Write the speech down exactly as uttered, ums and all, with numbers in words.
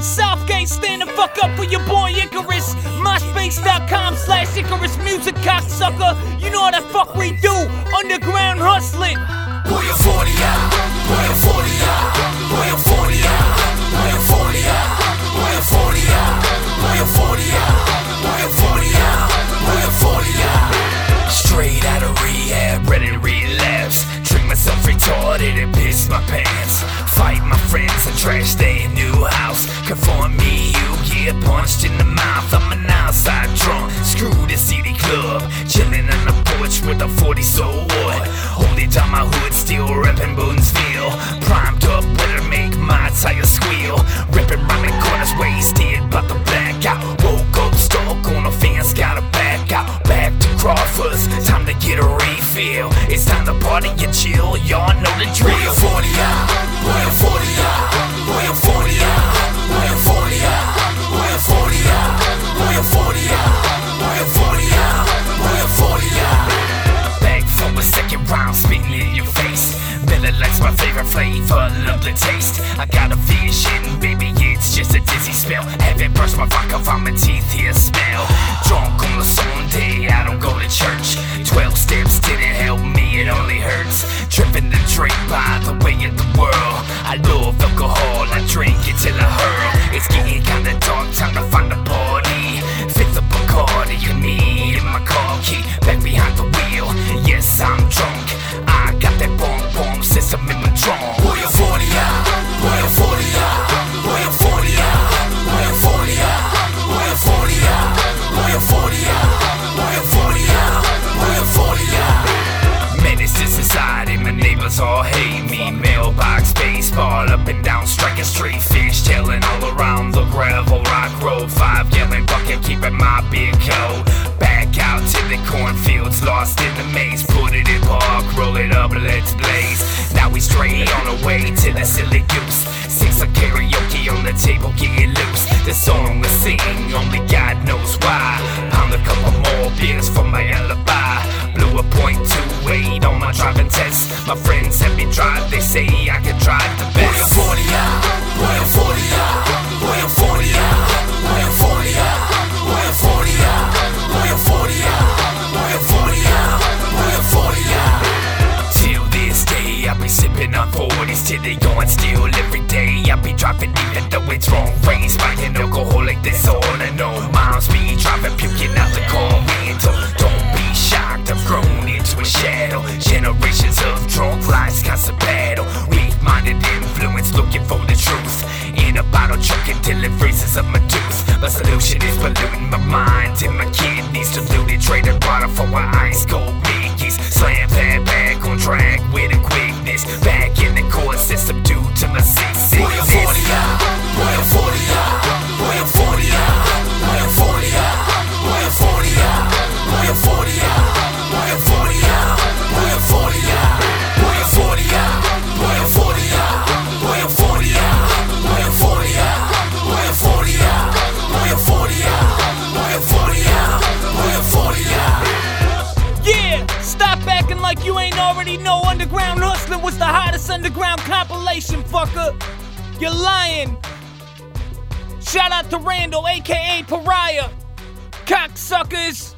Southgate, stand the fuck up for your boy Icarus. MySpace.com slash Icarus Music, cocksucker. You know how the fuck we do. Underground hustling. Pull your forty out, pull your forty out, pull your forty out, pull your forty out, pull your forty out, pull your forty out, pull your forty out, pull your forty out. Straight out of rehab, ready to relapse. Drink myself retarded and piss my pants. Fight my friends and trash their new house. Conform me, you get punched in the mouth. I'm an outside drunk, screw the city club. Chillin' on the porch with a forty, so what? Holding down my hood, still reppin' Boonesville. Primed up, better make my tires squeal. Rippin' round in corners, wasted, bout to black out. Woke up, stuck on a fence, gotta back out. Back to Crawford's, time to get a refill. It's time to party and chill, y'all know the drill. Pull your forty out, pull your forty out, pull your forty out, pull your forty out, pull your forty out, pull your forty out, pull your forty out, pull your forty out. Back for a second round, spitting in your face. Miller Lite's my favorite flavor, love the taste. I got a vision, baby, it's just a dizzy spell. Haven't brushed my vodka from my teeth, here smell. Drunk on a Sunday, I don't go to church. Twelve steps didn't help me, it only hurts. Tripping the drink by the way of the world. I love alcohol, I drink it till I hurl. It's getting kinda dark, time to find a party. Fifth of Bacardi, you need in my car key. Back behind the wheel, yes I'm drunk. I got that bomb bomb system in my trunk. Pull your forty out, pull your forty out, pull your forty out, pull your forty out, pull your forty out, pull your forty out, pull your forty out, pull your forty out. Menace to society, my neighbors all hate me. Mailbox, baseball, up and down Striker Street. Fish tailing all around the gravel rock road. Five gallon bucket, keeping my big coat. Back out to the cornfields, lost in the maze. Put it in park, roll it up, let's blaze. Now we straight on our way to the silly goose. Six of karaoke on the table, getting loose. The song we sing, only God knows why. Pound a couple more beers for my alibi. Blew a point two eight on my driving test. My friends help me drive, they say I can drive the best. Pull your forty out, pull your forty out, pull your forty out, pull your forty out, pull your forty out, pull your forty out, pull your forty out, pull your forty out. Till this day, I be sipping on forties till they going still every day. I be driving even though it's wrong. Raised by an alcoholic, that's all I know. Moms be driving, puking out the car window. Don't be shocked, I've grown into a shadow. Generations of drunk lives, constant battle. Weak-minded influence, looking for the truth. In a bottle, choking till it freezes up my tooth. My solution is polluting my mind and my kidneys. Diluted, traded water for my ice cold Mickeys. Slam pad back on track with a quickness. Back in the court system due to my sickness. Pull your forty out, pull your forty out, pull your forty out, pull your forty out, pull your forty out, pull your forty out, pull your forty out, pull your forty out, pull your forty out, pull your forty out, pull your forty out, pull your forty out, pull your forty out, pull your forty out, pull your forty out, pull your forty out. Yeah, stop acting like you ain't already know Underground Hustling was the hottest underground compilation, fucker. You're lying. Shout out to Randall, aka Pariah. Cocksuckers.